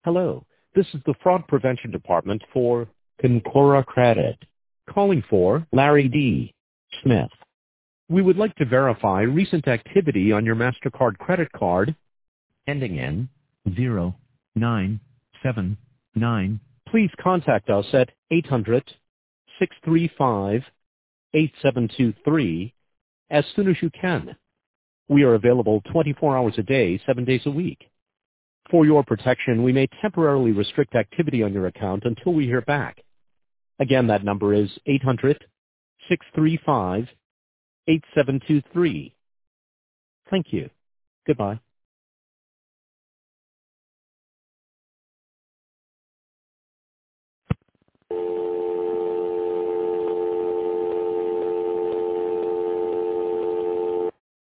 Hello, this is the Fraud Prevention Department for Concora Credit. Calling for Larry D. Smith. We would like to verify recent activity on your MasterCard credit card ending in 0979. Please contact us at 800-635-8723 as soon as you can. We are available 24 hours a day, 7 days a week. For your protection, we may temporarily restrict activity on your account until we hear back. Again, that number is 800-635-8723. Thank you. Goodbye.